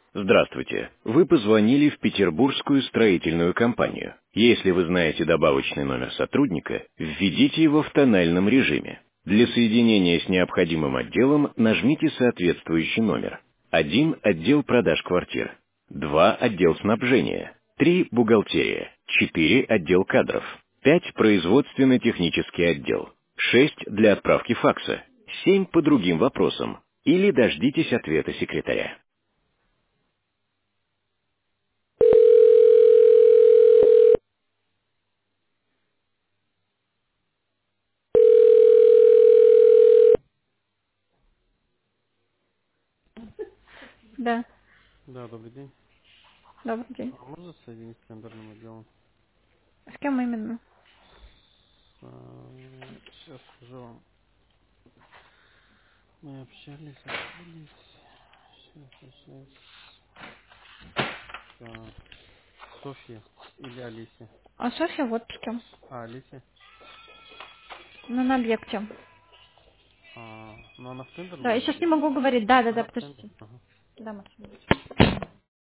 Здравствуйте. Вы позвонили в Петербургскую строительную компанию. Если вы знаете добавочный номер сотрудника, введите его в тональном режиме. Для соединения с необходимым отделом нажмите соответствующий номер. 1 отдел продаж квартир. 2 отдел снабжения. 3 бухгалтерия. 4 отдел кадров. 5 производственно-технический отдел. 6 для отправки факса. 7 по другим вопросам. Или дождитесь ответа секретаря. Да, Да, добрый день. добрый день. А можно соединить с тендерным отделом? С кем именно? Сейчас скажу вам. Мы общались. Сейчас. Так, Софья или Алисия? А Софья в отпуске. Алисия. На объекте. Ну она в Да, я тендерном сейчас не отделе? могу говорить. Да, Она в тендер. подождите. Ага. Да, Максим.